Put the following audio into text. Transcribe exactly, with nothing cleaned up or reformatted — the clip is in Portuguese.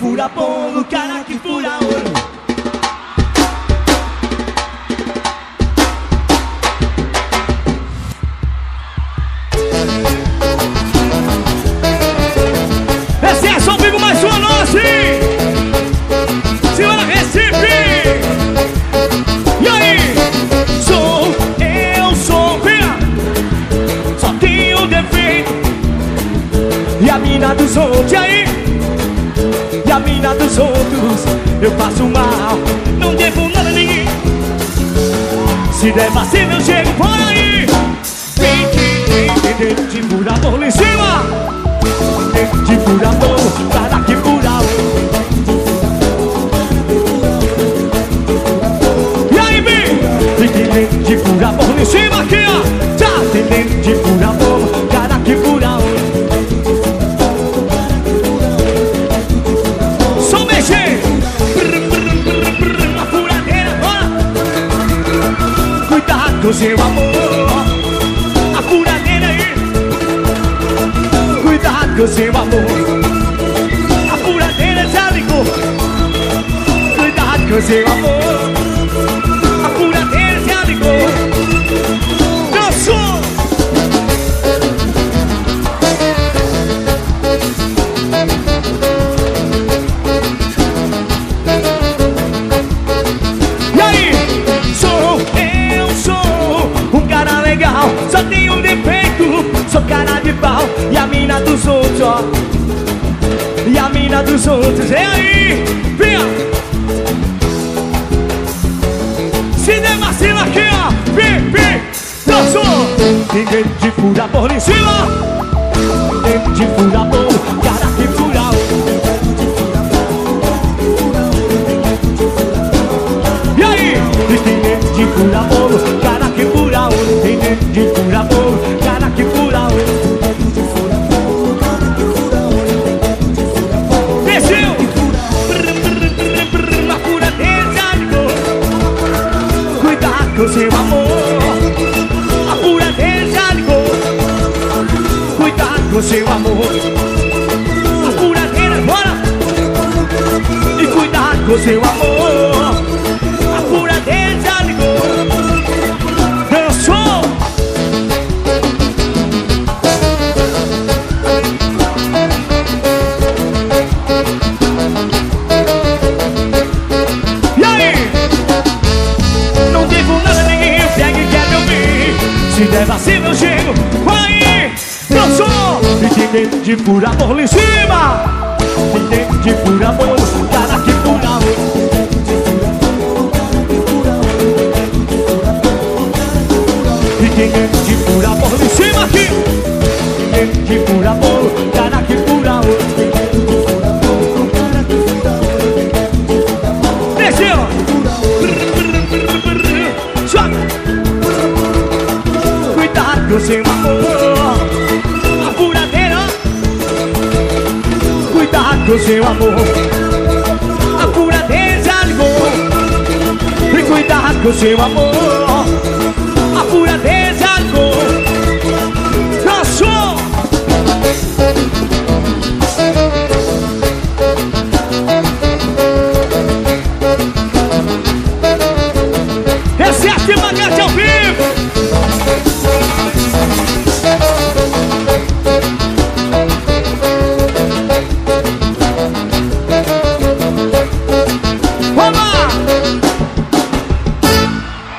fura bolo, cara que fura olho. Esse é só um pico mais uma nossa, hein? Senhora Recife! E aí? Sou, eu sou, venha! Só tenho defeito. E a mina dos outros, e aí? E a mina dos outros, eu faço mal, não devo nada a ninguém. Se der vacilo eu chego por aí. Vem, vem, vem, vem, de fura bolo em cima. Vem, de fura bolo, para que fura. E aí, vem, vem, vem, de fura bolo em cima aqui, ó. Já, vem, vem, de fura bolo, cara que fura. Com seu amor, a furadeira aí. Cuidado com seu amor, a furadeira já ligou. Cuidado com seu amor, a furadeira já ligou. Eu sou. E aí? Sou eu, sou um cara legal, só tenho um defeito, sou cara de pau. E a mina dos outros, ó. E a mina dos outros, e aí? Venha! Se der vacilo aqui, ó. Vem, vem! Eu sou! Ninguém de fura bolo em cima. Ninguém de fura bolo, cara que fura. E aí? Ninguém de fura bolo, cara que fura olho. Ninguém de fura bolo, cara que fura olho. Desceu! A furadeira já ligou. Cuidado com seu amor, a furadeira já ligou. Cuidado com seu amor, a furadeira, bora! E cuidado com seu amor, a furadeira já ligou. Eu sou. E aí? Não devo nada a ninguém, eu pego e quero me ouvir. Se der vacilo eu chego, aí. Eu sou. E tem de fura bolo em cima. E tem de fura bolo, cara que fura bolo. Ninguém de fura bolo em cima aqui. Ninguém de fura bolo, cara que fura olho. Desceu. Joga. Cuidado com seu amor, a furadeira. Cuidado com seu amor, a furadeira já ligou. E cuidado com seu amor, a furadeira.